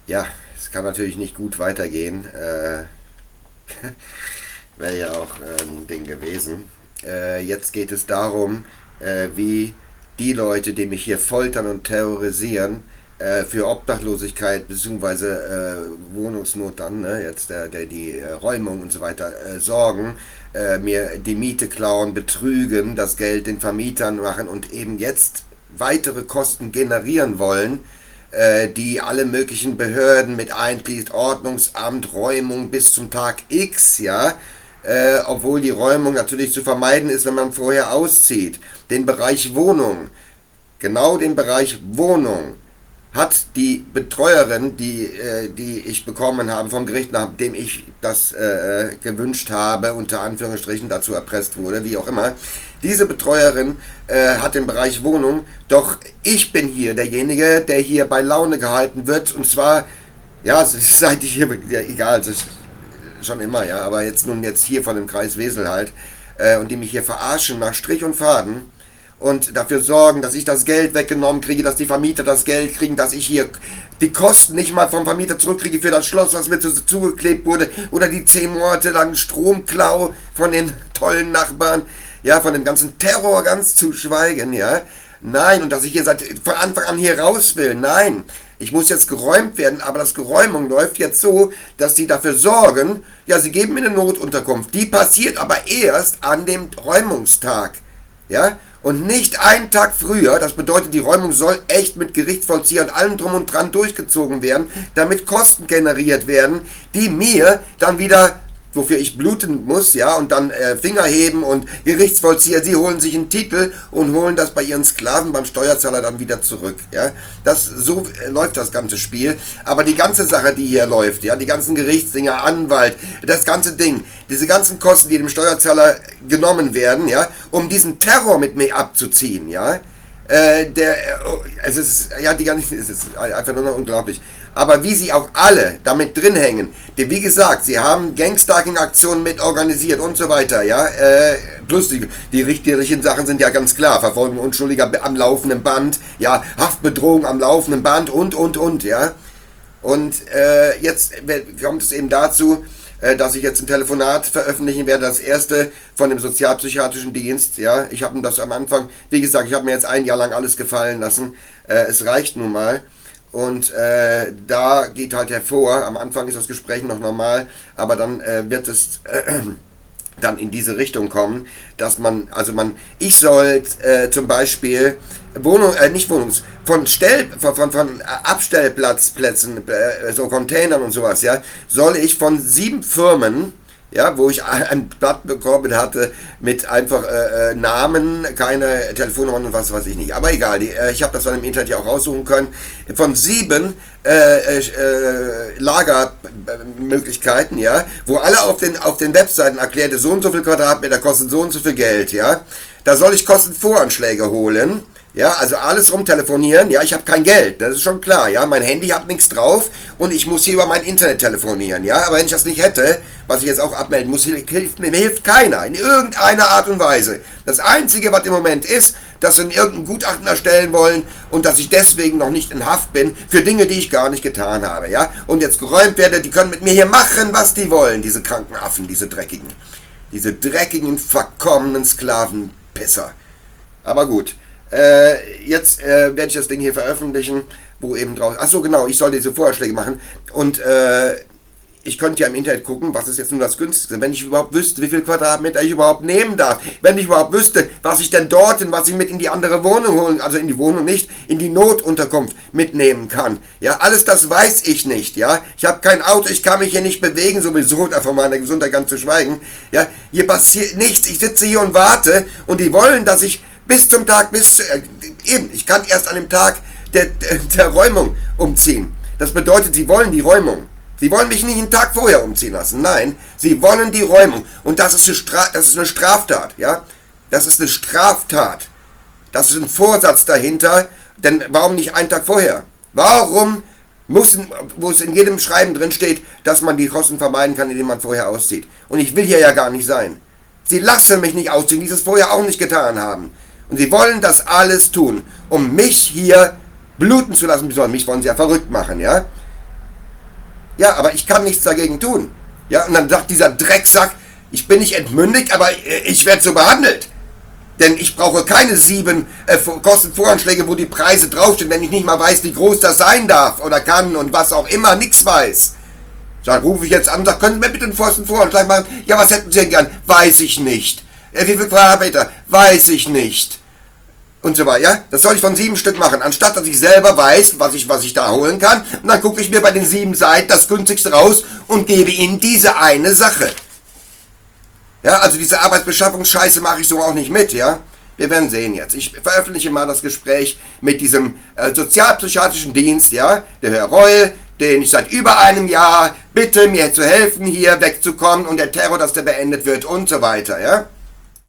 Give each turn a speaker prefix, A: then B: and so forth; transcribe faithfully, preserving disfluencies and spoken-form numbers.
A: Ja, es kann natürlich nicht gut weitergehen. Äh, Wäre ja auch äh, ein Ding gewesen. Äh, jetzt geht es darum, äh, wie die Leute, die mich hier foltern und terrorisieren, äh, für Obdachlosigkeit bzw. Äh, Wohnungsnot dann, ne, jetzt der, der die äh, Räumung und so weiter äh, sorgen, äh, mir die Miete klauen, betrügen, das Geld den Vermietern machen und eben jetzt weitere Kosten generieren wollen, äh, die alle möglichen Behörden mit einschließt, Ordnungsamt, Räumung bis zum Tag X, ja, äh, obwohl die Räumung natürlich zu vermeiden ist, wenn man vorher auszieht. Den Bereich Wohnung, genau den Bereich Wohnung hat die Betreuerin, die, äh, die ich bekommen habe vom Gericht, nachdem ich das äh, gewünscht habe, unter Anführungsstrichen dazu erpresst wurde, wie auch immer, diese Betreuerin äh, hat den Bereich Wohnung, doch ich bin hier derjenige, der hier bei Laune gehalten wird, und zwar, ja, seit ich hier, ja, egal, das ist schon immer, ja, aber jetzt nun jetzt hier von dem Kreis Wesel halt, äh, und die mich hier verarschen nach Strich und Faden und dafür sorgen, dass ich das Geld weggenommen kriege, dass die Vermieter das Geld kriegen, dass ich hier die Kosten nicht mal vom Vermieter zurückkriege für das Schloss, was mir zu, zugeklebt wurde, oder die zehn Monate lang Stromklau von den tollen Nachbarn, ja, von dem ganzen Terror ganz zu schweigen, ja. Nein, und dass ich hier seit von Anfang an hier raus will, nein. Ich muss jetzt geräumt werden, aber das Geräumung läuft jetzt so, dass sie dafür sorgen, ja, sie geben mir eine Notunterkunft. Die passiert aber erst an dem Räumungstag, ja, und nicht einen Tag früher. Das bedeutet, die Räumung soll echt mit Gerichtsvollzieher und allem drum und dran durchgezogen werden, damit Kosten generiert werden, die mir dann wieder, wofür ich bluten muss, ja, und dann äh, Finger heben und Gerichtsvollzieher, sie holen sich einen Titel und holen das bei ihren Sklaven beim Steuerzahler dann wieder zurück, ja. Das, so äh, läuft das ganze Spiel. Aber die ganze Sache, die hier läuft, ja, die ganzen Gerichtsdinger, Anwalt, das ganze Ding, diese ganzen Kosten, die dem Steuerzahler genommen werden, ja, um diesen Terror mit mir abzuziehen, ja, äh, der, äh, es ist, ja, die gar nicht, es ist einfach nur noch unglaublich. Aber wie sie auch alle damit drin hängen, die, wie gesagt, sie haben Gangstalking-Aktionen mit organisiert und so weiter, ja, äh, plus die, die richtigen Sachen sind ja ganz klar, Verfolgung Unschuldiger am laufenden Band, ja, Haftbedrohung am laufenden Band und, und, und, ja. Und äh, jetzt kommt es eben dazu, äh, dass ich jetzt ein Telefonat veröffentlichen werde, das erste von dem sozialpsychiatrischen Dienst. Ja, ich habe das am Anfang, wie gesagt, ich habe mir jetzt ein Jahr lang alles gefallen lassen. Äh, es reicht nun mal. Und äh, da geht halt hervor, am Anfang ist das Gespräch noch normal, aber dann äh, wird es äh, dann in diese Richtung kommen, dass man, also man, ich soll äh, zum Beispiel Wohnung, äh, nicht Wohnungs, von Stell, von, von, von Abstellplatzplätzen, äh, so Containern und sowas, ja, soll ich von sieben Firmen, ja, wo ich ein Blatt bekommen hatte mit einfach äh, äh, Namen, keine Telefonnummern und was weiß ich nicht. Aber egal, die, äh, ich habe das dann im Internet ja auch raussuchen können. Von sieben äh, äh, Lagermöglichkeiten, ja, wo alle auf den, auf den Webseiten erklärte, so und so viel Quadratmeter kosten so und so viel Geld, ja. Da soll ich Kostenvoranschläge holen. Ja, also alles rumtelefonieren. Ja, ich habe kein Geld, das ist schon klar. Ja, mein Handy hat nichts drauf und ich muss hier über mein Internet telefonieren. Ja, aber wenn ich das nicht hätte, was ich jetzt auch abmelden muss, hilft mir hilft keiner in irgendeiner Art und Weise. Das Einzige, was im Moment ist, dass sie irgendein Gutachten erstellen wollen und dass ich deswegen noch nicht in Haft bin für Dinge, die ich gar nicht getan habe. Ja, und jetzt geräumt werde, die können mit mir hier machen, was die wollen, diese kranken Affen, diese dreckigen, diese dreckigen, verkommenen Sklavenpisser. Aber gut. Äh, jetzt äh, werde ich das Ding hier veröffentlichen, wo eben drauf. Achso, genau, ich soll diese Vorschläge machen. Und äh, ich könnte ja im Internet gucken, was ist jetzt nun das günstigste. Wenn ich überhaupt wüsste, wie viel Quadratmeter ich überhaupt nehmen darf. Wenn ich überhaupt wüsste, was ich denn dort, was ich mit in die andere Wohnung holen, also in die Wohnung nicht, in die Notunterkunft mitnehmen kann. Ja, alles das weiß ich nicht, ja. Ich habe kein Auto, ich kann mich hier nicht bewegen, sowieso, davon meiner Gesundheit ganz zu schweigen. Ja, hier passiert nichts. Ich sitze hier und warte und die wollen, dass ich bis zum Tag, bis, äh, eben, ich kann erst an dem Tag der, der, der Räumung umziehen. Das bedeutet, sie wollen die Räumung. Sie wollen mich nicht einen Tag vorher umziehen lassen. Nein, sie wollen die Räumung. Und das ist eine, Stra- das ist eine Straftat, ja. Das ist eine Straftat. Das ist ein Vorsatz dahinter. Denn warum nicht einen Tag vorher? Warum muss, wo es in jedem Schreiben drin steht, dass man die Kosten vermeiden kann, indem man vorher auszieht? Und ich will hier ja gar nicht sein. Sie lassen mich nicht ausziehen, die es vorher auch nicht getan haben. Und sie wollen das alles tun, um mich hier bluten zu lassen. Mich wollen sie ja verrückt machen, ja. Ja, aber ich kann nichts dagegen tun. Ja, und dann sagt dieser Drecksack, ich bin nicht entmündigt, aber ich werde so behandelt. Denn ich brauche keine sieben äh, Kostenvoranschläge, wo die Preise draufstehen, wenn ich nicht mal weiß, wie groß das sein darf oder kann und was auch immer, nichts weiß. Dann rufe ich jetzt an und sage, können Sie mir bitte einen Kostenvoranschlag machen? Ja, was hätten Sie denn gern? Weiß ich nicht. Äh, wie viel Quadratmeter? Weiß ich nicht. Und so weiter, ja? Das soll ich von sieben Stück machen, anstatt dass ich selber weiß, was ich, was ich da holen kann. Und dann gucke ich mir bei den sieben Seiten das günstigste raus und gebe Ihnen diese eine Sache. Ja, also diese Arbeitsbeschaffungsscheiße mache ich so auch nicht mit, ja. Wir werden sehen jetzt. Ich veröffentliche mal das Gespräch mit diesem äh, sozialpsychiatrischen Dienst, ja, der Herr Reul, den ich seit über einem Jahr bitte, mir zu helfen, hier wegzukommen und der Terror, dass der beendet wird und so weiter, ja.